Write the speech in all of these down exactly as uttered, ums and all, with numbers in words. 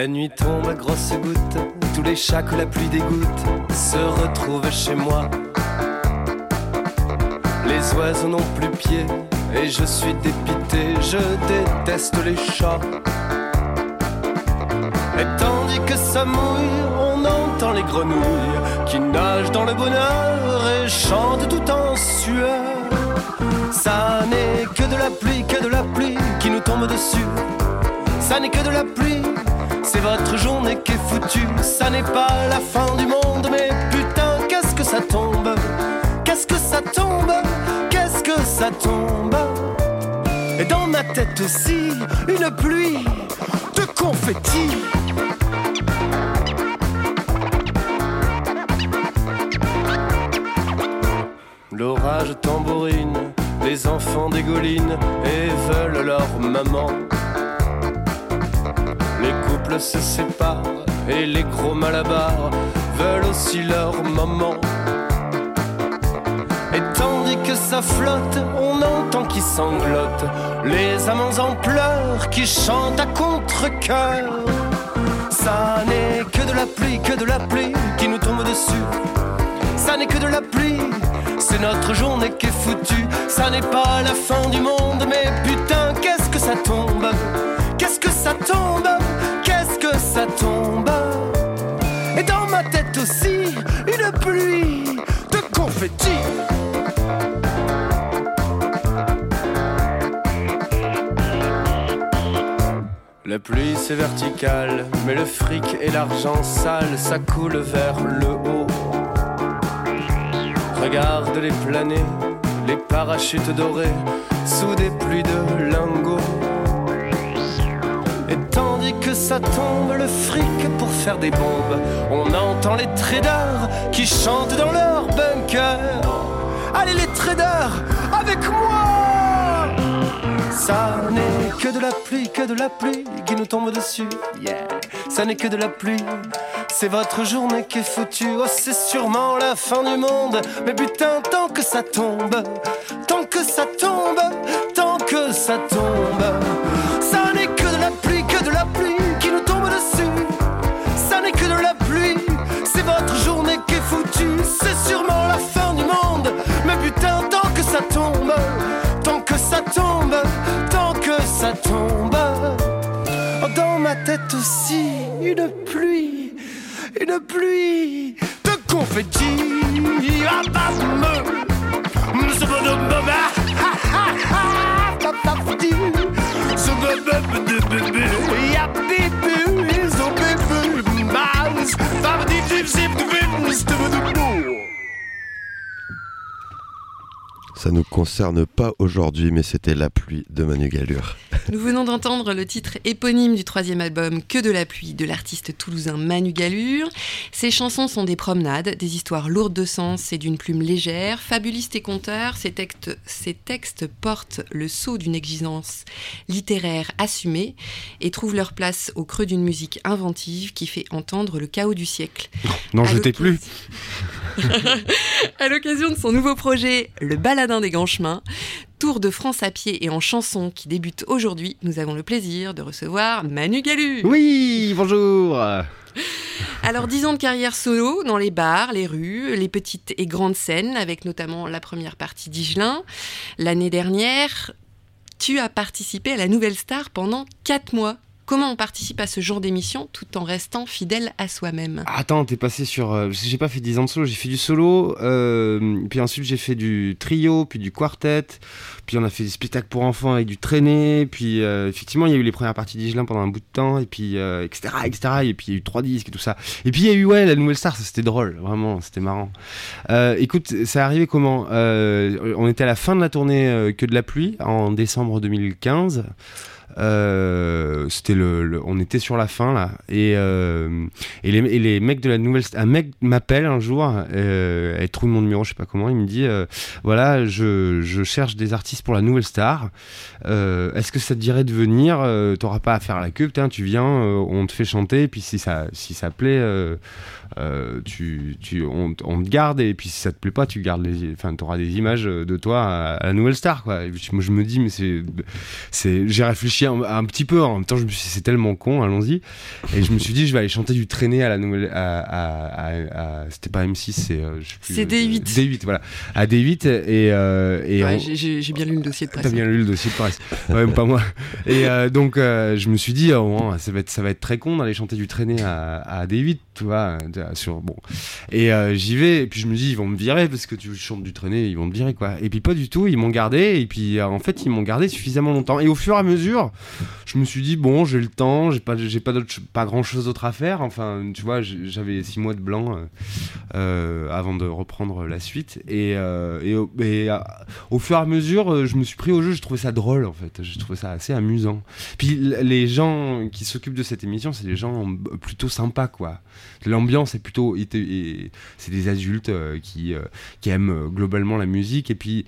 La nuit tombe à grosses gouttes, tous les chats que la pluie dégoûte se retrouvent chez moi. Les oiseaux n'ont plus pied et je suis dépité, je déteste les chats. Et tandis que ça mouille, on entend les grenouilles qui nagent dans le bonheur et chantent tout en sueur. Ça n'est que de la pluie, que de la pluie qui nous tombe dessus. Ça n'est que de la pluie, c'est votre journée qui est foutue. Ça n'est pas la fin du monde, mais putain, qu'est-ce que ça tombe? Qu'est-ce que ça tombe? Qu'est-ce que ça tombe? Et dans ma tête aussi, une pluie de confettis. L'orage tambourine, les enfants dégoulinent et veulent leur maman. Les couples se séparent et les gros malabars veulent aussi leur maman. Et tandis que ça flotte, on entend qui sanglote, les amants en pleurs qui chantent à contre-cœur. Ça n'est que de la pluie, que de la pluie qui nous tombe dessus. Ça n'est que de la pluie, c'est notre journée qui est foutue. Ça n'est pas la fin du monde, mais putain, qu'est-ce que ça tombe? Qu'est-ce que ça tombe? Qu'est-ce que ça tombe? Et dans ma tête aussi, une pluie de confettis. La pluie c'est vertical, mais le fric et l'argent sale, ça coule vers le haut. Regarde les planer, les parachutes dorés, sous des pluies de lingots. Et tandis que ça tombe le fric pour faire des bombes, on entend les traders qui chantent dans leur bunker. Allez les traders, avec moi! Ça n'est que de la pluie, que de la pluie qui nous tombe dessus. Yeah. Ça n'est que de la pluie, c'est votre journée qui est foutue. Oh, c'est sûrement la fin du monde, mais putain, tant que ça tombe, tant que ça tombe, tant que ça tombe. Ça n'est que de la pluie, que de la pluie qui nous tombe dessus. Ça n'est que de la pluie, c'est votre journée qui est foutue. C'est sûrement la fin du monde, mais putain, tant que ça tombe, tant que ça tombe, tant que ça tombe. Oh, dans ma tête aussi, une pluie, une pluie de confettis. Ah, bah, me, me, se me donne ma main. Ah, ah, ah, ah, ah, se me donne de bébé. Ya bébé, so bébé, mouse. Ah, dip, dip, dip, dip, dip, dip. Ça ne nous concerne pas aujourd'hui, mais c'était La pluie de Manu Gallure. Nous venons d'entendre le titre éponyme du troisième album Que de la pluie de l'artiste toulousain Manu Gallure. Ces chansons sont des promenades, des histoires lourdes de sens et d'une plume légère. Fabuliste et conteur, ces textes, ces textes portent le sceau d'une exigence littéraire assumée et trouvent leur place au creux d'une musique inventive qui fait entendre le chaos du siècle. N'en jetez plus. À l'occasion de son nouveau projet, Le Baladin des Grands Chemins, tour de France à pied et en chanson qui débute aujourd'hui, nous avons le plaisir de recevoir Manu Gallure. Oui, bonjour. Alors, dix ans de carrière solo dans les bars, les rues, les petites et grandes scènes, avec notamment la première partie d'Higelin. L'année dernière, tu as participé à la Nouvelle Star pendant quatre mois. Comment on participe à ce genre d'émission tout en restant fidèle à soi-même? Attends, t'es passé sur... Euh, j'ai pas fait dix ans de solo, j'ai fait du solo, euh, puis ensuite j'ai fait du trio, puis du quartet, puis on a fait des spectacles pour enfants avec du traîné, puis euh, effectivement il y a eu les premières parties d'Higelin pendant un bout de temps, et puis euh, et cetera, et cetera, et puis il y a eu trois disques et tout ça. Et puis il y a eu, ouais, la Nouvelle Star, ça c'était drôle, vraiment, c'était marrant. Euh, écoute, ça est arrivé comment? euh, On était à la fin de la tournée euh, Que de la pluie, en décembre deux mille quinze. Euh, c'était le, le, on était sur la fin là et, euh, et, les, et les mecs de la Nouvelle Star, un mec m'appelle un jour, euh, il trouve mon numéro, je sais pas comment, il me dit euh, voilà, je, je cherche des artistes pour la Nouvelle Star, euh, est-ce que ça te dirait de venir, euh, t'auras pas à faire la queue, putain, tu viens, euh, on te fait chanter, et puis si ça, si ça plaît, euh, euh, tu, tu, on, on te garde, et puis si ça te plaît pas, tu gardes les, enfin, t'auras des images de toi à, à la Nouvelle Star, quoi. Et moi je me dis mais c'est, c'est, j'ai réfléchi chier un, un petit peu. En même temps, je me suis dit, c'est tellement con, allons-y. Et je me suis dit, je vais aller chanter du traîné à la nouvelle. À, à, à, à, c'était pas M six, c'est. Euh, je sais plus, c'est D huit. D huit, voilà. À D huit. Et. Euh, et ouais, on... j'ai, j'ai bien lu le dossier de presse. T'as bien lu le dossier de presse. Ouais, pas moi. Et euh, donc, euh, je me suis dit, oh, ça, va être, ça va être très con d'aller chanter du traîné à, à D huit, tu vois. Sur, bon. Et euh, j'y vais, et puis je me dis, ils vont me virer parce que tu chantes du traîné, ils vont me virer, quoi. Et puis pas du tout, ils m'ont gardé, et puis euh, en fait, ils m'ont gardé suffisamment longtemps. Et au fur et à mesure, je me suis dit, bon, j'ai le temps, j'ai pas, j'ai pas, pas grand chose d'autre à faire. Enfin, tu vois, j'avais six mois de blanc euh, euh, avant de reprendre la suite. Et, euh, et, et euh, au fur et à mesure, je me suis pris au jeu, je trouvais ça drôle, en fait. Je trouvais ça assez amusant. Puis les gens qui s'occupent de cette émission, c'est des gens plutôt sympas, quoi. L'ambiance est plutôt. C'est des adultes euh, qui, euh, qui aiment euh, globalement la musique. Et puis.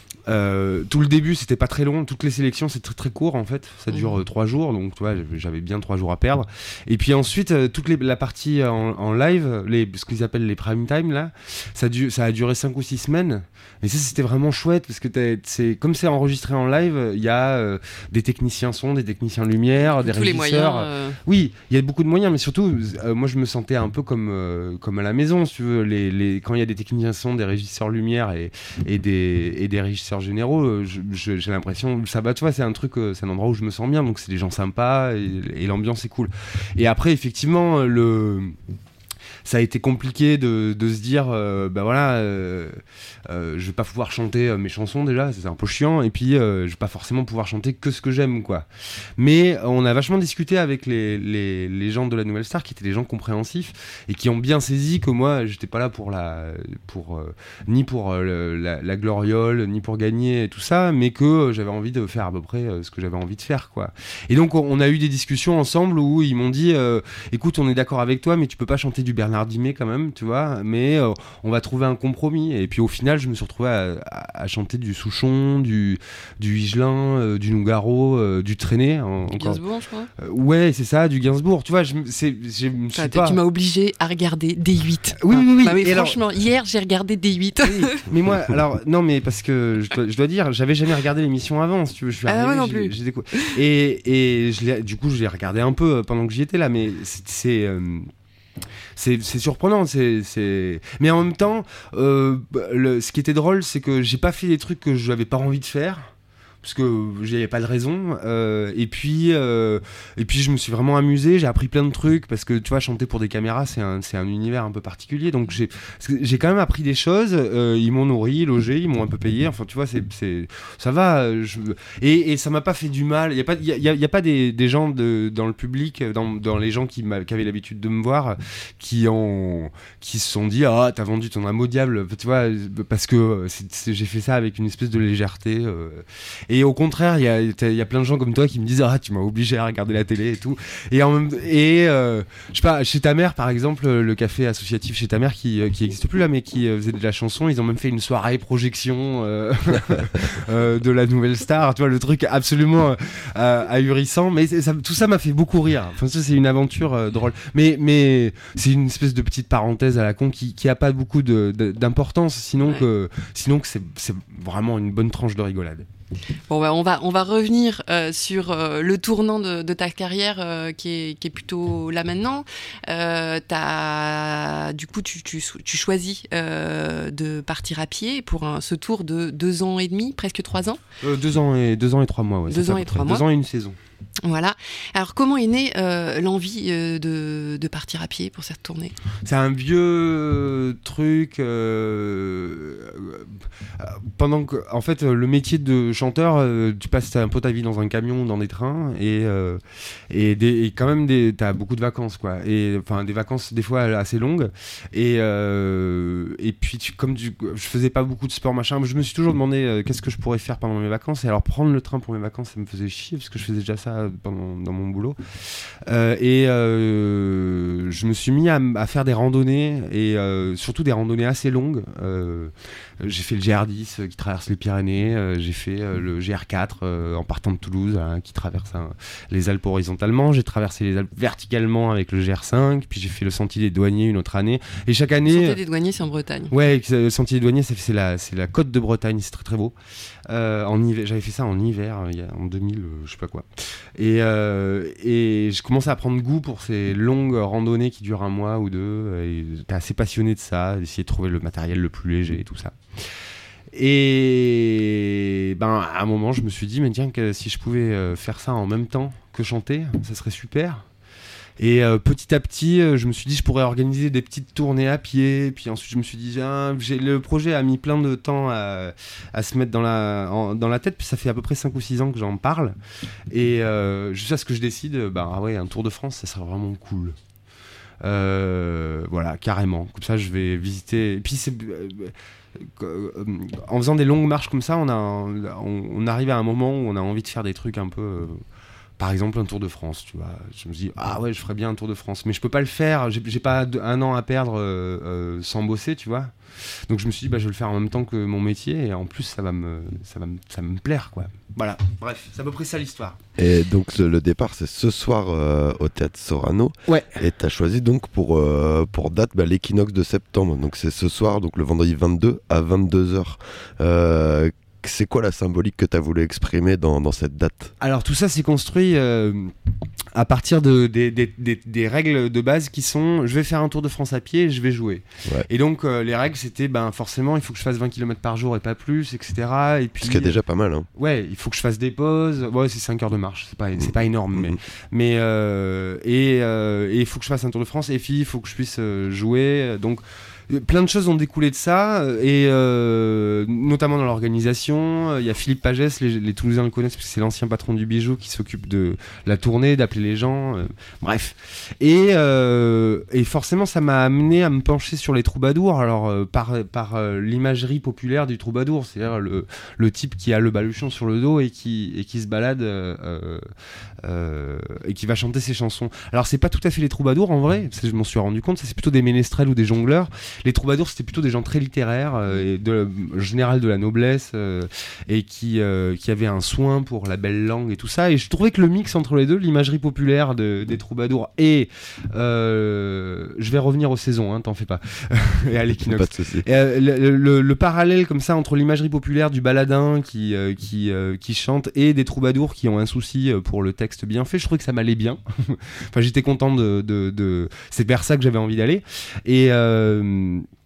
Euh, tout le début c'était pas très long, toutes les sélections c'est très très court en fait, ça dure euh, trois jours, donc tu vois j'avais bien trois jours à perdre. Et puis ensuite euh, toute les, la partie en, en live, les, ce qu'ils appellent les prime time là, ça, du, ça a duré cinq ou six semaines. Et ça c'était vraiment chouette parce que c'est, comme c'est enregistré en live, il y a euh, des techniciens son, des techniciens lumière, des tous régisseurs. Les moyens, euh... Oui, il y a beaucoup de moyens, mais surtout euh, moi je me sentais un peu comme, euh, comme à la maison, si tu veux, les, les, quand il y a des techniciens son, des régisseurs lumière et, et, des, et des régisseurs généraux, je, je, j'ai l'impression, ça va, tu vois, c'est un truc, c'est un endroit où je me sens bien, donc c'est des gens sympas et, et l'ambiance est cool. Et après, effectivement, le... ça a été compliqué de, de se dire, euh, bah voilà, euh, euh, je vais pas pouvoir chanter mes chansons déjà, c'est un peu chiant, et puis euh, je vais pas forcément pouvoir chanter que ce que j'aime, quoi. Mais on a vachement discuté avec les, les, les gens de la Nouvelle Star, qui étaient des gens compréhensifs et qui ont bien saisi que moi, j'étais pas là pour la, pour euh, ni pour euh, la, la gloriole, ni pour gagner et tout ça, mais que j'avais envie de faire à peu près euh, ce que j'avais envie de faire, quoi. Et donc on a eu des discussions ensemble où ils m'ont dit, euh, écoute, on est d'accord avec toi, mais tu peux pas chanter du Bernard Dimet quand même, tu vois, mais euh, on va trouver un compromis. Et puis au final je me suis retrouvé à, à, à chanter du Souchon, du, du Higelin, euh, du Nougaro, euh, du Traîné en, du encore. Gainsbourg, je crois. Euh, ouais, c'est ça, du Gainsbourg, tu vois. Je, c'est, je me suis ah, pas... Tu m'as obligé à regarder D huit. Oui, oui, oui. Bah, mais et franchement, alors... hier j'ai regardé D huit. Oui, mais moi, alors, non, mais parce que je dois, je dois dire, j'avais jamais regardé l'émission avant, si tu veux. Je suis ah, arrivé, ouais, non j'ai, plus. J'ai décou... Et, et je l'ai, du coup, je l'ai regardé un peu pendant que j'y étais là, mais c'est. c'est euh... C'est, c'est surprenant, c'est, c'est... mais en même temps, euh, le, ce qui était drôle, c'est que j'ai pas fait des trucs que je n'avais pas envie de faire. Parce que j'avais pas de raison, euh, et puis euh, et puis je me suis vraiment amusé, j'ai appris plein de trucs, parce que tu vois, chanter pour des caméras c'est un, c'est un univers un peu particulier, donc j'ai, j'ai quand même appris des choses, euh, ils m'ont nourri, logé, ils m'ont un peu payé, enfin tu vois, c'est, c'est, ça va, je, et, et ça m'a pas fait du mal, il n'y a pas, y a, y a pas des, des gens de, dans le public, dans, dans les gens qui, qui avaient l'habitude de me voir, qui, ont, qui se sont dit, ah t'as vendu ton âme au diable, tu vois, parce que c'est, c'est, j'ai fait ça avec une espèce de légèreté, euh, et au contraire, il y a, y a plein de gens comme toi qui me disent, ah, tu m'as obligé à regarder la télé et tout. Et, en même, et euh, je sais pas, chez ta mère, par exemple, le café associatif chez ta mère qui qui n'existe plus là, mais qui euh, faisait de la chanson, ils ont même fait une soirée projection euh, euh, de la Nouvelle Star, tu vois, le truc absolument euh, ahurissant. Mais ça, tout ça m'a fait beaucoup rire. Enfin, ça, c'est une aventure euh, drôle. Mais, mais c'est une espèce de petite parenthèse à la con qui, qui a pas beaucoup de, de, d'importance, sinon ouais. que, sinon que c'est, c'est vraiment une bonne tranche de rigolade. Bon, bah, on va on va revenir euh, sur euh, le tournant de, de ta carrière euh, qui est qui est plutôt là maintenant. Euh, t'as du coup tu tu, tu choisis euh, de partir à pied pour un, ce tour de deux ans et demi, presque trois ans. Euh, deux ans et deux ans et trois mois. Ouais, deux ans et trois mois. Deux ans et une saison. Voilà. Alors, comment est née euh, l'envie euh, de, de partir à pied pour cette tournée ? C'est un vieux truc. Euh, euh, pendant que, en fait, le métier de chanteur, euh, tu passes un peu ta vie dans un camion, dans des trains, et euh, et, des, et quand même, des, t'as beaucoup de vacances, quoi. Et enfin, des vacances des fois assez longues. Et euh, et puis, tu, comme tu, je faisais pas beaucoup de sport, machin, je me suis toujours demandé euh, qu'est-ce que je pourrais faire pendant mes vacances. Et alors, prendre le train pour mes vacances, ça me faisait chier parce que je faisais déjà ça pendant, dans mon boulot, euh, et euh, je me suis mis à, à faire des randonnées, et euh, surtout des randonnées assez longues. euh, j'ai fait le G R dix euh, qui traverse les Pyrénées, euh, j'ai fait euh, le G R quatre euh, en partant de Toulouse, hein, qui traverse hein, les Alpes horizontalement, j'ai traversé les Alpes verticalement avec le G R cinq, puis j'ai fait le Sentier des Douaniers une autre année, et chaque année... Le Sentier des Douaniers, c'est en Bretagne. Ouais, le Sentier des Douaniers, c'est, c'est, la, c'est la côte de Bretagne, c'est très très beau. Euh, en hiver, j'avais fait ça en hiver, il y a, en deux mille, euh, je sais pas quoi. Et, euh, et je commençais à prendre goût pour ces longues randonnées qui durent un mois ou deux. Et j'étais assez passionné de ça, d'essayer de trouver le matériel le plus léger et tout ça. Et ben, à un moment, je me suis dit, mais tiens, que si je pouvais euh, faire ça en même temps que chanter, ça serait super. Et euh, petit à petit, euh, je me suis dit, je pourrais organiser des petites tournées à pied. Puis ensuite, je me suis dit, ah, j'ai, le projet a mis plein de temps à, à se mettre dans la, en, dans la tête. Puis ça fait à peu près cinq ou six ans que j'en parle. Et euh, jusqu'à ce que je décide, bah ah ouais, un Tour de France, ça serait vraiment cool. Euh, voilà, carrément. Comme ça, je vais visiter. Et puis, c'est, euh, euh, en faisant des longues marches comme ça, on, a, on, on arrive à un moment où on a envie de faire des trucs un peu. Euh, Par exemple, un Tour de France, tu vois. Je me dis, ah ouais, je ferais bien un Tour de France. Mais je peux pas le faire, j'ai, j'ai pas un an à perdre euh, euh, sans bosser, tu vois. Donc je me suis dit, bah, je vais le faire en même temps que mon métier. Et en plus, ça va me, ça va me, ça va me plaire, quoi. Voilà, bref, c'est à peu près ça l'histoire. Et donc le, le départ, c'est ce soir euh, au Théâtre Sorano. Ouais. Et tu as choisi donc pour, euh, pour date bah, l'équinoxe de septembre. Donc c'est ce soir, donc le vendredi vingt-deux à vingt-deux heures. Euh, C'est quoi la symbolique que tu as voulu exprimer dans, dans cette date ? Alors tout ça s'est construit euh, à partir de, des, des, des, des règles de base qui sont je vais faire un Tour de France à pied et je vais jouer. Ouais. Et donc euh, les règles c'était ben, forcément il faut que je fasse vingt kilomètres par jour et pas plus, et cetera. Et puis, Ce qui est déjà pas mal. Hein. Ouais, il faut que je fasse des pauses. Ouais, c'est cinq heures de marche, c'est pas, c'est pas énorme. Mmh. Mais, mais euh, et euh, il faut que je fasse un Tour de France et puis il faut que je puisse euh, jouer. Donc plein de choses ont découlé de ça, et euh, notamment dans l'organisation. Il y a Philippe Pagès, les, les Toulousains le connaissent parce que c'est l'ancien patron du Bijou qui s'occupe de la tournée, d'appeler les gens. Euh, bref. Et, euh, et forcément, ça m'a amené à me pencher sur les troubadours. Alors, euh, par, par euh, l'imagerie populaire du troubadour, c'est-à-dire le, le type qui a le baluchon sur le dos et qui, et qui se balade euh, euh, et qui va chanter ses chansons. Alors, c'est pas tout à fait les troubadours en vrai, parce que je m'en suis rendu compte. Ça, c'est plutôt des ménestrels ou des jongleurs. Les troubadours, c'était plutôt des gens très littéraires, euh, et de, en général de la noblesse, euh, et qui, euh, qui avaient un soin pour la belle langue et tout ça. Et je trouvais que le mix entre les deux, l'imagerie populaire de, des troubadours et... Euh, je vais revenir aux saisons, hein, t'en fais pas. Et à l'équinoxe. Pas de souci. Et, euh, le, le, le parallèle comme ça entre l'imagerie populaire du baladin qui, euh, qui, euh, qui chante et des troubadours qui ont un souci pour le texte bien fait, je trouvais que ça m'allait bien. Enfin, j'étais content de... de, de... C'est vers ça que j'avais envie d'aller. Et... Euh,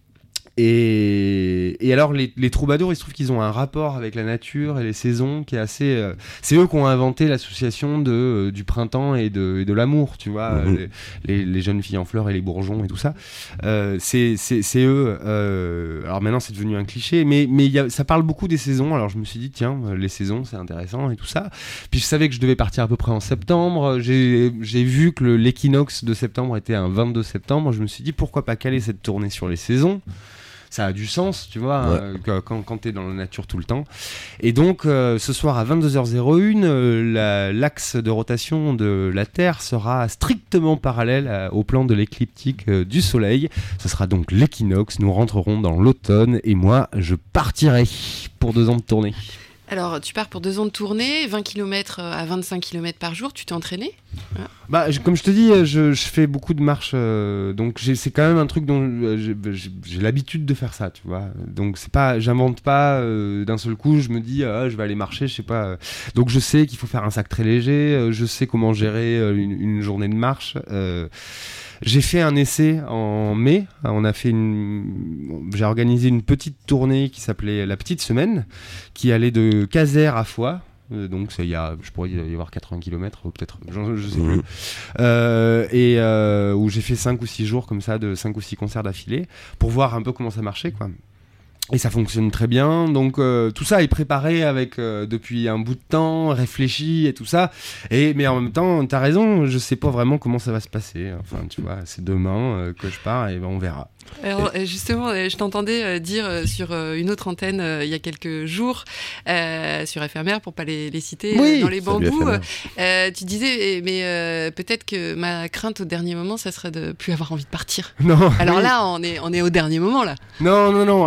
Et, et alors les, les troubadours, il se trouve qu'ils ont un rapport avec la nature et les saisons qui est assez... Euh, c'est eux qui ont inventé l'association de, euh, du printemps et de, et de l'amour, tu vois, mmh. les, les, les jeunes filles en fleurs et les bourgeons et tout ça. Euh, c'est, c'est, c'est eux. Euh, alors maintenant c'est devenu un cliché, mais, mais y a, ça parle beaucoup des saisons. Alors je me suis dit, tiens, les saisons c'est intéressant et tout ça. Puis je savais que je devais partir à peu près en septembre. J'ai, j'ai vu que le, l'équinoxe de septembre était un vingt-deux septembre. Je me suis dit, pourquoi pas caler cette tournée sur les saisons ? Ça a du sens, tu vois, ouais. euh, quand, quand t'es dans la nature tout le temps. Et donc, euh, ce soir à vingt-deux heures un, euh, la, l'axe de rotation de la Terre sera strictement parallèle à, au plan de l'écliptique euh, du Soleil. Ce sera donc l'équinoxe. Nous rentrerons dans l'automne et moi, je partirai pour deux ans de tournée. Alors, tu pars pour deux ans de tournée, vingt kilomètres à vingt-cinq kilomètres par jour, tu t'es entraîné ? Ah. Bah, je, comme je te dis, je, je fais beaucoup de marches, euh, donc j'ai, c'est quand même un truc dont euh, j'ai, j'ai, j'ai l'habitude de faire ça, tu vois. Donc c'est pas, j'invente pas euh, d'un seul coup, je me dis, ah, je vais aller marcher, je sais pas. Euh. Donc je sais qu'il faut faire un sac très léger, euh, je sais comment gérer euh, une, une journée de marche. Euh, J'ai fait un essai en mai. On a fait une... J'ai organisé une petite tournée qui s'appelait La Petite Semaine, qui allait de Caser à Foix. Donc ça, il y a, je pourrais y avoir quatre-vingts kilomètres, peut-être, je, je sais mmh. plus. Euh, et euh, où j'ai fait cinq ou six jours comme ça, de cinq ou six concerts d'affilée, pour voir un peu comment ça marchait, quoi. Et ça fonctionne très bien, donc euh, tout ça est préparé avec euh, depuis un bout de temps, réfléchi et tout ça. Et mais en même temps, t'as raison, je sais pas vraiment comment ça va se passer. Enfin, tu vois, c'est demain euh, que je pars et ben on verra. Alors justement, je t'entendais dire sur une autre antenne il y a quelques jours, euh, sur F M R, pour pas les, les citer, oui, dans les bambous, euh, tu disais, mais euh, peut-être que ma crainte au dernier moment, ça serait de plus avoir envie de partir. Non. Alors oui. là, on est, on est au dernier moment là. Non, non, non. Alors pour l'instant,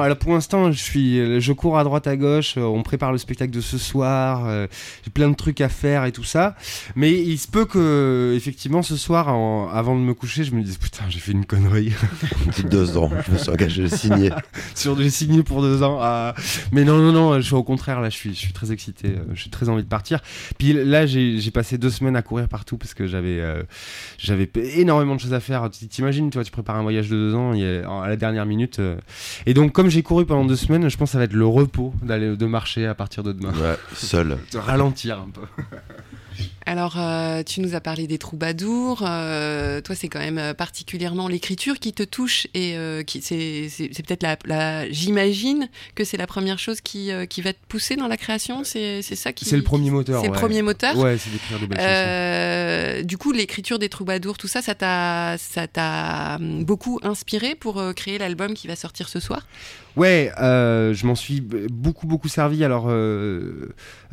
l'instant, je suis, je cours à droite à gauche. On prépare le spectacle de ce soir. Euh, j'ai plein de trucs à faire et tout ça. Mais il se peut que, effectivement, ce soir, en, avant de me coucher, je me dise putain, j'ai fait une connerie. deux ans, je me suis engagé, j'ai signé. Sur j'ai signé pour deux ans. Ah. Mais non, non, non. Je suis au contraire là. Je suis, je suis très excité. Je suis très envie de partir. Puis là, j'ai, j'ai passé deux semaines à courir partout parce que j'avais, euh, j'avais énormément de choses à faire. T'imagines, tu vois, tu prépares un voyage de deux ans, il y a, à la dernière minute. Euh, et donc, comme j'ai couru pendant deux semaines, je pense que ça va être le repos d'aller de marcher à partir de demain. Ouais, seul. De ralentir un peu. Alors, euh, tu nous as parlé des troubadours. Euh, toi, c'est quand même particulièrement l'écriture qui te touche et euh, qui, c'est, c'est, c'est peut-être la, la. J'imagine que c'est la première chose qui, euh, qui va te pousser dans la création. C'est, c'est ça qui. C'est le premier moteur. C'est ouais. le premier moteur. Ouais, c'est d'écrire des belles euh, chansons. Du coup, l'écriture des troubadours, tout ça, ça t'a, ça t'a beaucoup inspiré pour euh, créer l'album qui va sortir ce soir. Ouais, euh, je m'en suis beaucoup beaucoup servi. Alors, euh,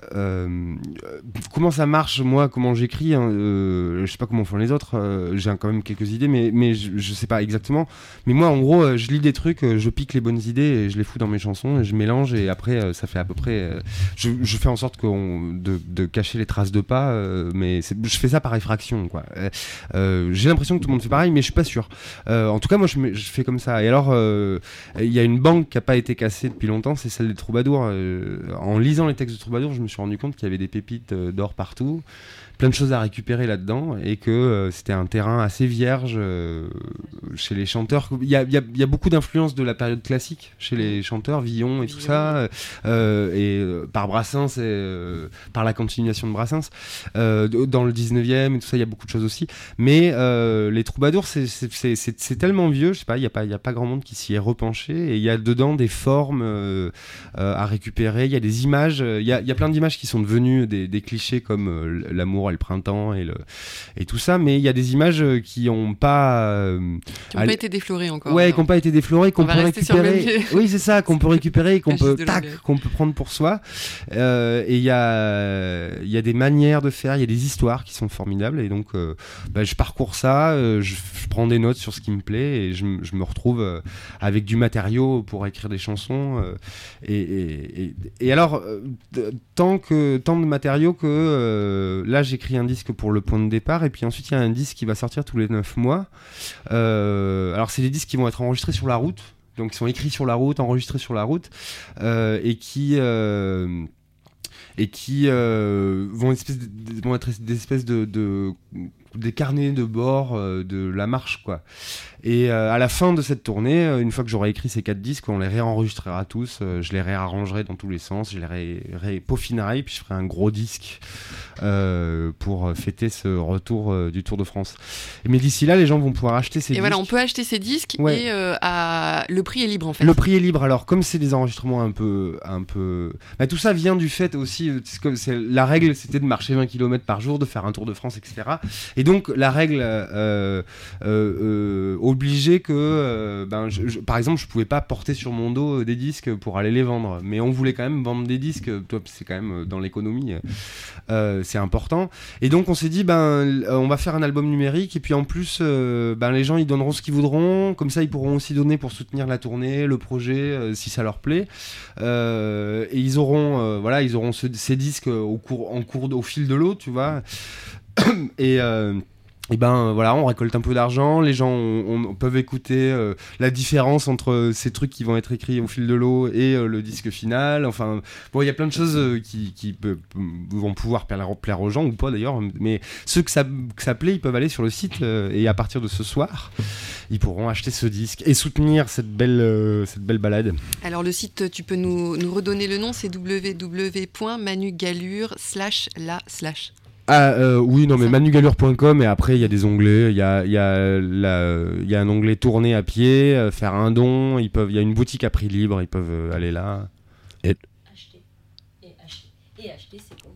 euh, comment ça marche, moi, comment j'écris, hein, euh, je sais pas comment font les autres. Euh, j'ai quand même quelques idées, mais mais je, je sais pas exactement. Mais moi, en gros, je lis des trucs, je pique les bonnes idées et je les fous dans mes chansons et je mélange et après, ça fait à peu près. Je, je fais en sorte qu'on, de, de cacher les traces de pas, euh, mais c'est, je fais ça par effraction, quoi. Euh, j'ai l'impression que tout le monde fait pareil, mais je suis pas sûr. Euh, en tout cas, moi, je, je fais comme ça. Et alors, il euh, y a une banque qui n'a pas été cassée depuis longtemps, c'est celle des troubadours. Euh, en lisant les textes de troubadours, je me suis rendu compte qu'il y avait des pépites euh, d'or partout, plein de choses à récupérer là-dedans, et que euh, c'était un terrain assez vierge euh, chez les chanteurs. Il y a, y a, y a beaucoup d'influences de la période classique chez les chanteurs, Villon et tout ça, euh, et euh, par Brassens, et, euh, par la continuation de Brassens, euh, dans le dix-neuvième et tout ça, il y a beaucoup de choses aussi. Mais euh, les troubadours, c'est, c'est, c'est, c'est, c'est tellement vieux, je sais pas, il n'y a pas, y a pas grand monde qui s'y est repenché, et il y a dedans des formes euh, euh, à récupérer, il y a des images, il y a, y a plein d'images qui sont devenues des, des clichés comme euh, l'amour et le printemps et, le, et tout ça, mais il y a des images qui n'ont pas... Euh, qui n'ont pas été déflorées encore. Ouais, qui n'ont pas été déflorées, qu'on peut récupérer. Oui, c'est ça, qu'on peut récupérer, qu'on peut, tac, qu'on peut prendre pour soi. Euh, et il y a, y a des manières de faire, il y a des histoires qui sont formidables, et donc euh, bah, je parcours ça, euh, je, je prends des notes sur ce qui me plaît, et je, je me retrouve euh, avec du matériau pour écrire des chansons. Euh, et, et, et, et alors, euh, tant, que, tant de matériaux que euh, là, j'écris un disque pour le point de départ, et puis ensuite il y a un disque qui va sortir tous les neuf mois. Euh, alors c'est des disques qui vont être enregistrés sur la route, donc ils sont écrits sur la route, enregistrés sur la route, euh, et qui euh, et qui euh, vont, espèce de, vont être des espèces de, de des carnets de bord euh, de la marche, quoi. Et euh, à la fin de cette tournée, euh, une fois que j'aurai écrit ces quatre disques, on les réenregistrera tous, euh, je les réarrangerai dans tous les sens, je les ré, ré peaufinerai, puis je ferai un gros disque euh, pour fêter ce retour euh, du Tour de France. Mais d'ici là, les gens vont pouvoir acheter ces et disques. Et voilà, on peut acheter ces disques, ouais. et euh, à... le prix est libre, en fait. Le prix est libre. Alors, comme c'est des enregistrements un peu... Un peu... Bah, tout ça vient du fait aussi, c'est, c'est, la règle, c'était de marcher vingt kilomètres par jour, de faire un Tour de France, et cetera. Et donc, la règle euh, euh, euh, obligeait que, euh, ben, je, je, par exemple, je pouvais pas porter sur mon dos des disques pour aller les vendre. Mais on voulait quand même vendre des disques, c'est quand même dans l'économie, euh, c'est important. Et donc, on s'est dit, ben, on va faire un album numérique, et puis en plus, euh, ben, les gens, ils donneront ce qu'ils voudront, comme ça, ils pourront aussi donner pour soutenir la tournée, le projet, euh, si ça leur plaît. Euh, et ils auront, euh, voilà, ils auront ce, ces disques au, cours, en cours, au fil de l'eau, tu vois. Et... Euh, Et ben voilà, on récolte un peu d'argent, les gens on, on peuvent écouter euh, la différence entre ces trucs qui vont être écrits au fil de l'eau et euh, le disque final. Enfin, bon, il y a plein de choses euh, qui, qui peut, vont pouvoir plaire, plaire aux gens ou pas d'ailleurs, mais ceux que ça, que ça plaît, ils peuvent aller sur le site euh, et à partir de ce soir, ils pourront acheter ce disque et soutenir cette belle, euh, cette belle balade. Alors le site, tu peux nous, nous redonner le nom, c'est w w w point manugalure slash la slash. Ah euh, oui, non mais manugalure point com, et après il y a des onglets, il y a, y, a y a un onglet tourner à pied, euh, faire un don, il y a une boutique à prix libre, ils peuvent euh, aller là. Et acheter. Et acheter, et acheter c'est comme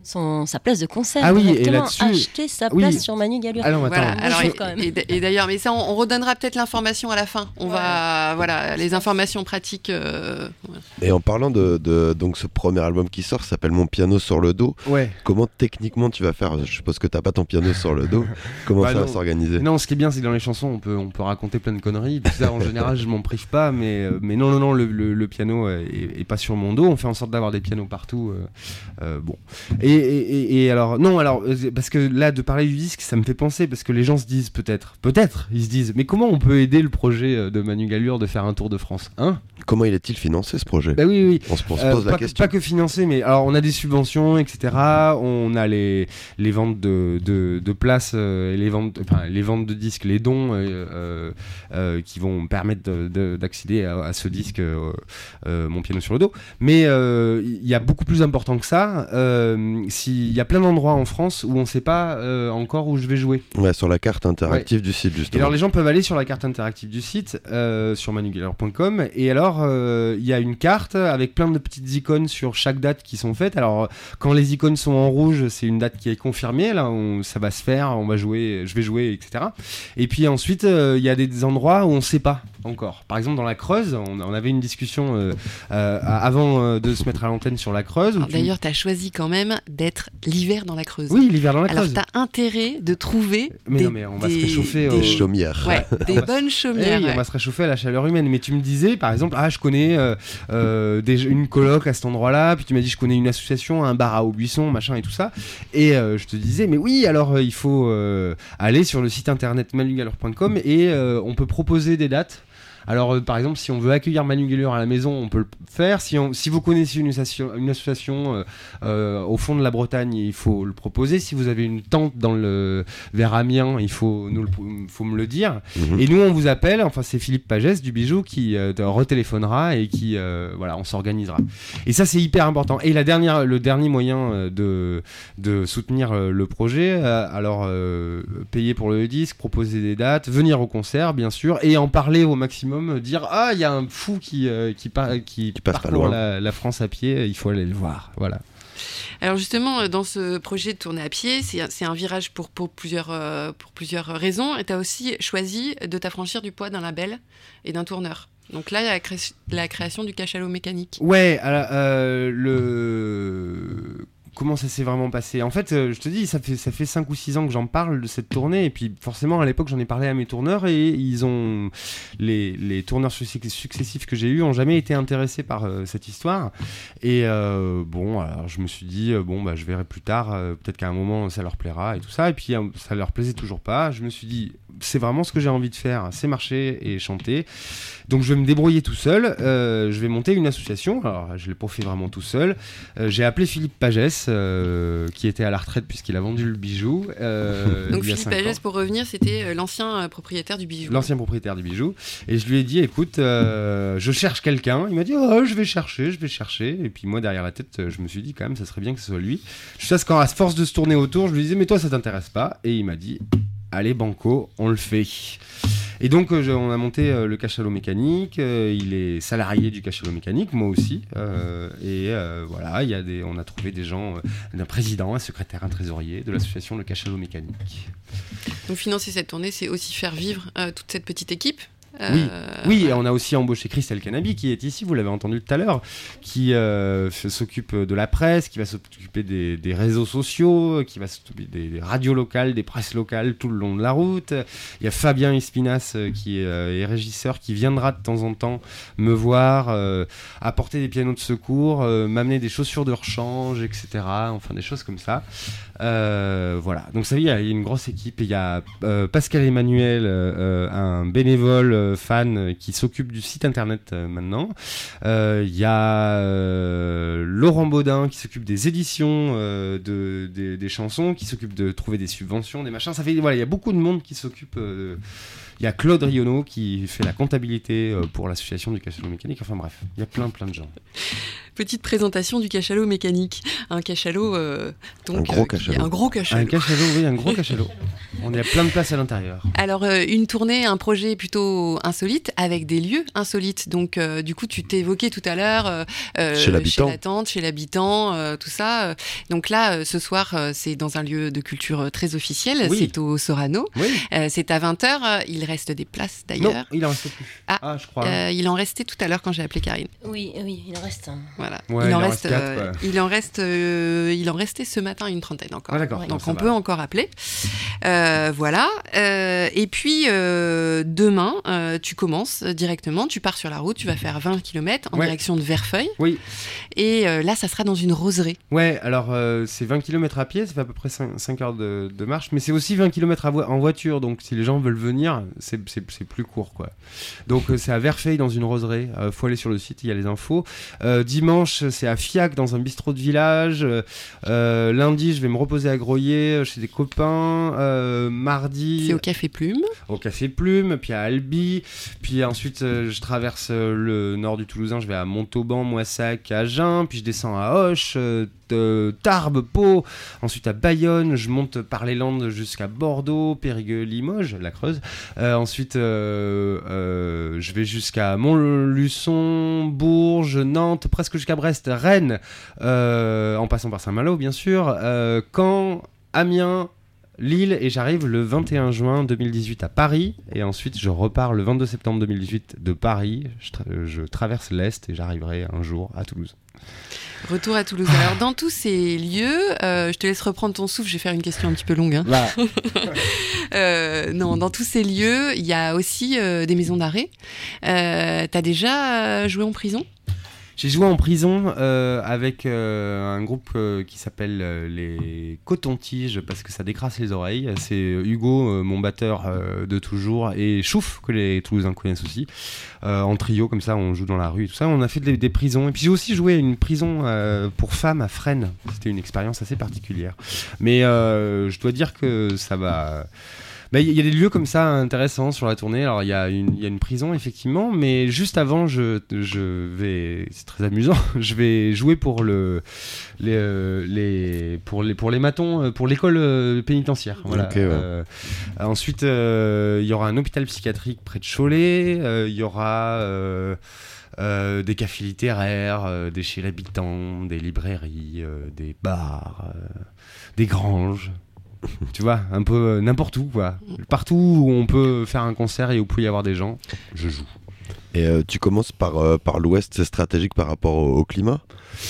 son, sa place de concert. Ah oui, et directement, là-dessus- acheter sa oui. place sur Manu Galure. Alors, attends. Voilà. Alors, je et, trouve quand même. et- et d'ailleurs, mais ça, on, on redonnera peut-être l'information à la fin. On va, voilà, les informations pratiques. euh, voilà. Et en parlant de, de donc ce premier album qui sort, ça s'appelle Mon piano sur le dos. Ouais. Comment techniquement tu vas faire? Je suppose que t'as pas ton piano sur le dos. Comment Bah ça non. va s'organiser? Non, ce qui est bien, c'est que dans les chansons, on peut, on peut raconter plein de conneries. Tout ça, en général, je m'en prive pas, mais, euh, mais non, non, non, le, le, le piano euh, est, est pas sur mon dos. On fait en sorte d'avoir des pianos partout. Euh, euh, bon. Et, et, et, et alors, non, alors, euh, parce que là, de parler du disque, ça me fait penser, parce que les gens se disent peut-être, peut-être, ils se disent, mais comment on peut aider le projet de Manu Galure de faire un tour de France, hein? Comment il est-il financé ce projet? Bah oui, oui. On se, on se Euh, pose la pas, question. pas que financé, mais alors on a des subventions, et cetera. On a les, les ventes de, de, de places euh, et les ventes, enfin, les ventes de disques, les dons euh, euh, euh, qui vont permettre de, de, d'accéder à, à ce disque, euh, euh, Mon piano sur le dos. Mais il euh, y a beaucoup plus important que ça. Euh, si, y a plein d'endroits en France où on ne sait pas euh, encore où je vais jouer. Ouais, sur la carte interactive du site Et justement. alors les gens peuvent aller sur la carte interactive du site, euh, sur manu galure point com, et alors il euh, y a une carte avec plein de petites icônes sur chaque date qui sont faites. Alors quand les icônes sont en rouge, c'est une date qui est confirmée, là on, ça va se faire, on va jouer, je vais jouer, et cetera. Et puis ensuite il euh, y a des, des endroits où on ne sait pas encore. Par exemple dans la Creuse, on, on avait une discussion euh, euh, avant euh, de se mettre à l'antenne sur la Creuse. où Alors, tu- D'ailleurs, tu as choisi quand même d'être l'hiver dans la Creuse. Oui, l'hiver dans la Alors, Creuse. tu as intérêt de trouver Mais des, non, mais on va des, se réchauffer des, au- Chaumière. ouais, des On va- bonnes Eh chaumières. oui, on ouais. va se réchauffer à la chaleur humaine. Mais tu me disais, par exemple, ah, je connais euh, euh, des, une coloc à cet endroit-là. Puis tu m'as dit, je connais une association, un bar à Aubusson, machin et tout ça. Et euh, je te disais, mais oui, alors euh, il faut euh, aller sur le site internet manu galure point com et euh, on peut proposer des dates. Alors, euh, par exemple, si on veut accueillir Manu Galure à la maison, on peut le faire. Si, on, si vous connaissez une association, une association euh, euh, au fond de la Bretagne, il faut le proposer. Si vous avez une tente dans le, vers Amiens, il faut, nous le, faut me le dire. Mhm. Et nous, on vous appelle. Enfin, c'est Philippe Pagès du Bijou qui euh, te retéléphonera et qui, euh, voilà, on s'organisera. Et ça, c'est hyper important. Et la dernière, le dernier moyen euh, de, de soutenir euh, le projet, euh, alors euh, payer pour le disque, proposer des dates, venir au concert, bien sûr, et en parler au maximum. Dire ah il y a un fou qui euh, qui, par, qui, Qui passe pas parcourt loin. la, la France à pied, il faut aller le voir, voilà. Alors justement, euh, dans ce projet de tourner à pied, c'est un, c'est un virage pour, pour, plusieurs, euh, pour plusieurs raisons. Et tu as aussi choisi de t'affranchir du poids d'un label et d'un tourneur. Donc là, il y a la, cré- la création du cachalot mécanique. Ouais, alors, euh, le comment ça s'est vraiment passé? En fait, euh, je te dis, ça fait ça fait cinq ou six ans que j'en parle de cette tournée, et puis forcément à l'époque j'en ai parlé à mes tourneurs, et ils ont les, les tourneurs succ- successifs que j'ai eus ont jamais été intéressés par euh, cette histoire. Et euh, bon, alors je me suis dit euh, bon bah je verrai plus tard, euh, peut-être qu'à un moment ça leur plaira et tout ça. Et puis euh, ça leur plaisait toujours pas. Je me suis dit c'est vraiment ce que j'ai envie de faire, c'est marcher et chanter. Donc je vais me débrouiller tout seul. Euh, je vais monter une association. Alors je l'ai pas fait vraiment tout seul. Euh, j'ai appelé Philippe Pagès, euh, qui était à la retraite puisqu'il a vendu le Bijou. Euh, Donc il y a Philippe cinq Pagès, ans. pour revenir, c'était euh, l'ancien euh, propriétaire du Bijou. L'ancien propriétaire du Bijou. Et je lui ai dit, écoute, euh, je cherche quelqu'un. Il m'a dit, oh, je vais chercher, je vais chercher. Et puis moi, derrière la tête, je me suis dit, quand même, ça serait bien que ce soit lui. Jusqu'à ce qu'à force de se tourner autour, je lui disais, mais toi, ça t'intéresse pas? Et il m'a dit, allez, banco, on le fait. Et donc, euh, je- on a monté euh, le cachalot mécanique. Euh, il est salarié du cachalot mécanique, moi aussi. Euh, et euh, voilà, il y a des, on a trouvé des gens, euh, un président, un secrétaire, un trésorier de l'association Le Cachalot Mécanique. Donc financer cette tournée, c'est aussi faire vivre euh, toute cette petite équipe. Oui, Euh, oui, et on a aussi embauché Christelle Canabi qui est ici, vous l'avez entendu tout à l'heure, qui euh, f- s'occupe de la presse, qui va s'occuper des, des réseaux sociaux, qui va s'occuper des, des radios locales, des presses locales tout le long de la route. Il y a Fabien Espinas euh, qui est, euh, est régisseur, qui viendra de temps en temps me voir, euh, apporter des pianos de secours, euh, m'amener des chaussures de rechange, et cetera. Enfin des choses comme ça. Euh, voilà, donc ça veut dire il y a une grosse équipe. Il y a euh, Pascal Emmanuel, euh, un bénévole euh, fan euh, qui s'occupe du site internet euh, maintenant. Euh, Il y a euh, Laurent Baudin qui s'occupe des éditions euh, de, des, des chansons, qui s'occupe de trouver des subventions, des machins. Ça fait voilà, il y a beaucoup de monde qui s'occupe. Euh, il y a Claude Rionneau qui fait la comptabilité euh, pour l'association du cachalot mécanique. Enfin bref, il y a plein plein de gens. Petite présentation du cachalot mécanique. Un cachalot, euh, donc, un gros euh, cachalot. Un gros cachalot. Un cachalot, oui, un gros cachalot. On est à plein de place à l'intérieur. Alors, euh, une tournée, un projet plutôt insolite, avec des lieux insolites. Donc, euh, du coup, tu t'es évoqué tout à l'heure euh, chez l'habitant, chez la tante, chez l'habitant, euh, tout ça. Donc là, euh, ce soir, euh, c'est dans un lieu de culture euh, très officiel. Oui. C'est au Sorano. Oui. Euh, c'est à vingt heures. Il reste des places d'ailleurs. Non, il en reste plus. Ah, ah je crois. Euh, il en restait tout à l'heure quand j'ai appelé Karine. Oui, oui, il en reste un. Voilà. Ouais, il, il en en reste, reste quatre, euh, ouais. il en reste, euh, il en restait ce matin une trentaine encore. Ah, d'accord. Ouais. Donc ça on va. peut encore appeler. Euh, voilà. Euh, et puis euh, demain, euh, tu commences directement. Tu pars sur la route. Tu vas faire vingt kilomètres en Ouais. direction de Verfeuille. Oui. Et euh, là, ça sera dans une roseraie. Ouais, alors euh, c'est vingt kilomètres à pied, ça fait à peu près cinq heures de, de marche, mais c'est aussi vingt kilomètres à vo- en voiture, donc si les gens veulent venir, c'est, c'est, c'est plus court, quoi. Donc euh, c'est à Verfeuille dans une roseraie, euh, faut aller sur le site, il y a les infos. Euh, dimanche, c'est à Fiac dans un bistrot de village. Euh, lundi, je vais me reposer à Groyer chez des copains. Euh, mardi, C'est au Café Plume. au Café Plume, puis à Albi, puis ensuite euh, je traverse euh, le nord du Toulousain, je vais à Montauban, Moissac, Agen, puis je descends à Auch, euh, de Tarbes, Pau, ensuite à Bayonne, je monte par les Landes jusqu'à Bordeaux, Périgueux, Limoges, la Creuse, euh, ensuite euh, euh, je vais jusqu'à Montluçon, Bourges, Nantes, presque jusqu'à Brest, Rennes, euh, en passant par Saint-Malo bien sûr, euh, Caen, Amiens, Lille, et j'arrive le vingt et un juin deux mille dix-huit à Paris, et ensuite je repars le vingt-deux septembre deux mille dix-huit de Paris, je, tra- je traverse l'Est et j'arriverai un jour à Toulouse. Retour à Toulouse. Alors dans tous ces lieux, euh, je te laisse reprendre ton souffle. Je vais faire une question un petit peu longue. Hein. Voilà. Euh, non, dans tous ces lieux, il y a aussi euh, des maisons d'arrêt. Euh, t'as déjà euh, joué en prison ? J'ai joué en prison euh, avec euh, un groupe euh, qui s'appelle euh, les Cotons-Tiges parce que ça décrasse les oreilles. C'est Hugo, euh, mon batteur euh, de toujours, et Chouf, que les Toulousains connaissent aussi. Euh, en trio, comme ça, on joue dans la rue et tout ça. On a fait des, des prisons. Et puis j'ai aussi joué à une prison euh, pour femmes à Fresnes. C'était une expérience assez particulière. Mais euh, je dois dire que ça va... Il y, y a des lieux comme ça intéressants sur la tournée. Alors il y, y a une prison effectivement, mais juste avant, je, je vais, c'est très amusant, je vais jouer pour le, les, euh, les, pour les, pour les matons, pour l'école euh, pénitentiaire. Voilà. Okay, ouais. euh, ensuite, il euh, y aura un hôpital psychiatrique près de Cholet. Il euh, y aura euh, euh, des cafés littéraires, euh, des chez l'habitant, des librairies, euh, des bars, euh, des granges. Tu vois, un peu euh, n'importe où, quoi. Partout où on peut faire un concert et où il peut y avoir des gens, je joue. Et euh, tu commences par, euh, par l'ouest, c'est stratégique par rapport au, au climat ?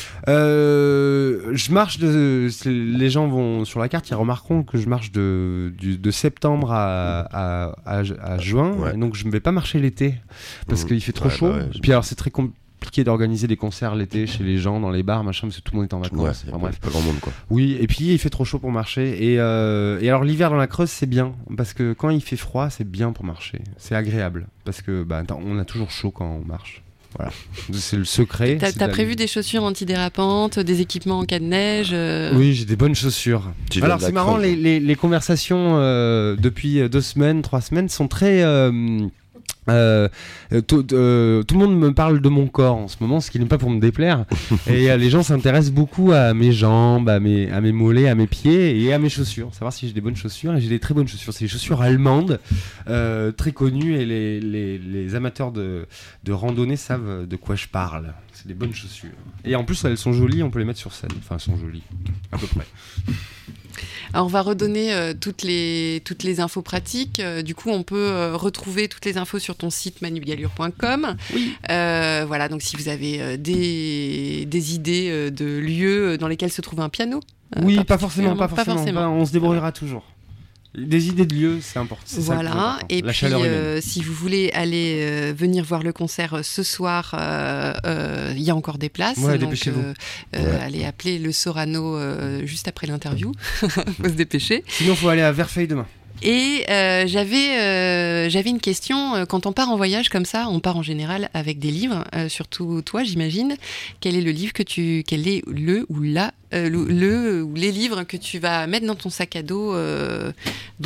euh, Je marche de... Les gens vont sur la carte, ils remarqueront que je marche de, du, de septembre à, à, à, à juin. Ouais. Et donc je ne vais pas marcher l'été parce Mmh. qu'il fait trop Ouais, chaud. bah ouais, Puis alors c'est très compliqué d'organiser des concerts l'été chez les gens, dans les bars, machin, parce que tout le monde est en Ouais, vacances. c'est Enfin, pas, bref. pas grand monde quoi. Oui, et puis il fait trop chaud pour marcher. Et, euh, et alors l'hiver dans la Creuse, c'est bien. Parce que quand il fait froid, c'est bien pour marcher. C'est agréable. Parce que bah, on a toujours chaud quand on marche. Voilà. C'est le secret. T'as, c'est t'as d'aller- prévu des chaussures antidérapantes, des équipements en cas de neige euh... Oui, j'ai des bonnes chaussures. Tu viens Alors de la c'est marrant, Creuse. les, les, les conversations euh, depuis deux semaines, trois semaines sont très... Euh, euh, tout, euh, tout le monde me parle de mon corps en ce moment, ce qui n'est pas pour me déplaire. Et euh, les gens s'intéressent beaucoup à mes jambes, à mes, à mes mollets, à mes pieds et à mes chaussures. Savoir si j'ai des bonnes chaussures, et j'ai des très bonnes chaussures. C'est des chaussures allemandes, euh, très connues, et les, les, les amateurs de, de randonnée savent de quoi je parle. C'est des bonnes chaussures. Et en plus, elles sont jolies, on peut les mettre sur scène. Enfin, elles sont jolies, à peu près. Alors on va redonner euh, toutes, les, toutes les infos pratiques. Euh, du coup, on peut euh, retrouver toutes les infos sur ton site manugalure point com. Oui. Euh, voilà, donc si vous avez euh, des, des idées euh, de lieux dans lesquels se trouve un piano. euh, Oui, pas forcément, pas particulièrement, forcément. Pas- on se débrouillera toujours. Des idées de lieux, c'est important. C'est ça le plus Voilà, important. et La puis chaleur humaine. euh, si vous voulez aller euh, venir voir le concert euh, ce soir, il euh, euh, y a encore des places. Ouais, donc dépêchez-vous. euh, euh, Ouais. allez appeler le Sorano euh, juste après l'interview. Faut se dépêcher. Sinon, il faut aller à Verfeuille demain. Et euh, j'avais, euh, j'avais une question. Euh, Quand on part en voyage comme ça, on part en général avec des livres, euh, surtout toi, j'imagine. Quel est le livre que tu, quel est le ou la, euh, le, le ou les livres que tu vas mettre dans ton sac à dos euh, demain ?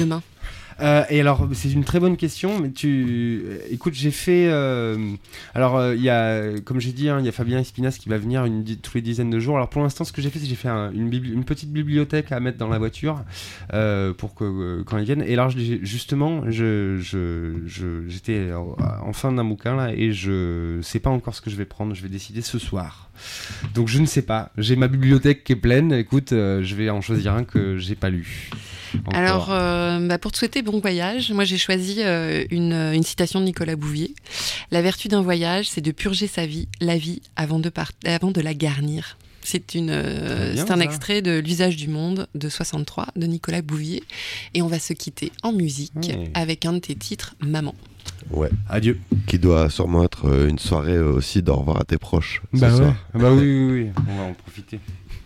Euh, et alors, c'est une très bonne question, mais tu... Écoute, j'ai fait... Euh... Alors, il euh, y a, comme j'ai dit, il hein, y a Fabien Espinas qui va venir une di- tous les dizaines de jours. Alors, pour l'instant, ce que j'ai fait, c'est que j'ai fait un, une, bibli- une petite bibliothèque à mettre dans la voiture euh, pour que euh, quand ils viennent. Et alors, je, justement, je, je, je, j'étais en fin d'un bouquin, là, et je sais pas encore ce que je vais prendre. Je vais décider ce soir. Donc, je ne sais pas. J'ai ma bibliothèque qui est pleine. Écoute, euh, je vais en choisir un que j'ai pas lu. Encore. Alors, euh, bah pour te souhaiter bon voyage, moi j'ai choisi euh, une, une citation de Nicolas Bouvier. La vertu d'un voyage, c'est de purger sa vie, la vie, avant de, part... avant de la garnir. C'est, une, euh, bien, c'est un ça. extrait de L'usage du monde de soixante-trois de Nicolas Bouvier. Et on va se quitter en musique Ouais. avec un de tes titres, Maman. Ouais. Adieu. Qui doit sûrement être euh, une soirée euh, aussi d'au revoir à tes proches. Ce Bah, ouais. soir. Bah oui, oui, oui, on va en profiter.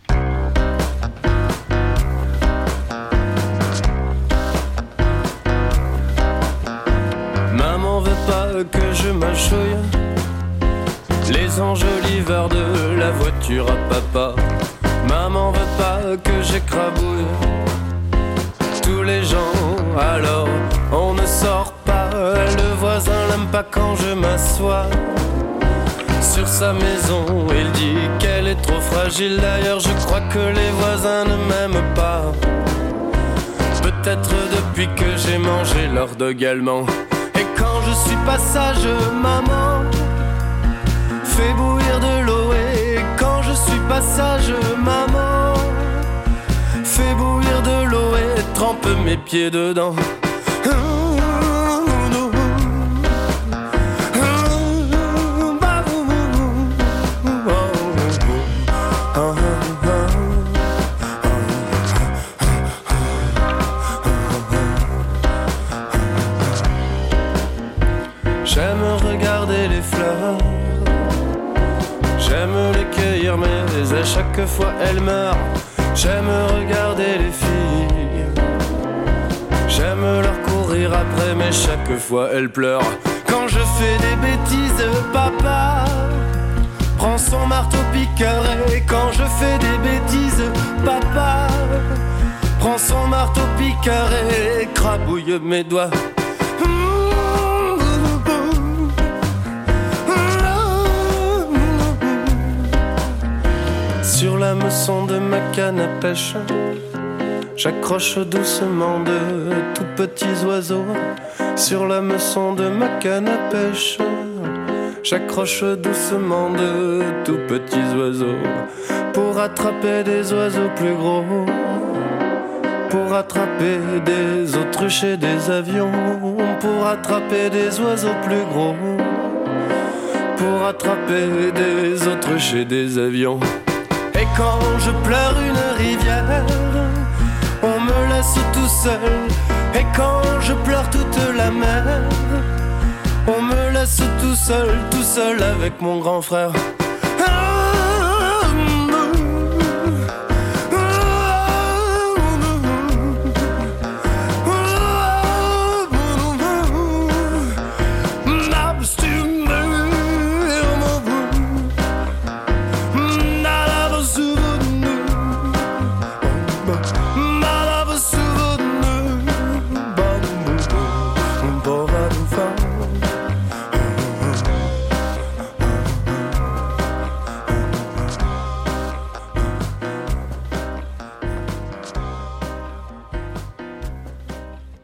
Maman veut pas que je m'achouille les enjoliveurs de la voiture à papa. Maman veut pas que j'écrabouille tous les gens, alors on ne sort pas. Le voisin l'aime pas quand je m'assois sur sa maison. Il dit qu'elle est trop fragile. D'ailleurs je crois que les voisins ne m'aiment pas. Peut-être depuis que j'ai mangé leur dog allemand. Et quand je suis pas sage, maman fais bouillir de l'eau. Et quand je suis pas sage, maman fais bouillir de l'eau et trempe mes pieds dedans. J'aime regarder les fleurs, j'aime les cueillir, mais à chaque fois elles meurent. J'aime regarder les filles, j'aime leur courir après, mais chaque fois elles pleurent. Quand je fais des bêtises, papa prend son marteau-piqueur. Et quand je fais des bêtises, papa prend son marteau-piqueur et écrabouille mes doigts. Sur l'hameçon de ma canne à pêche, j'accroche doucement de tout petits oiseaux. Sur l'hameçon de ma canne à pêche, j'accroche doucement de tout petits oiseaux. Pour attraper des oiseaux plus gros, pour attraper des autruches et des avions. Pour attraper des oiseaux plus gros, pour attraper des autruches et des avions. Et quand je pleure une rivière, on me laisse tout seul. Et quand je pleure toute la mer, on me laisse tout seul, tout seul avec mon grand frère.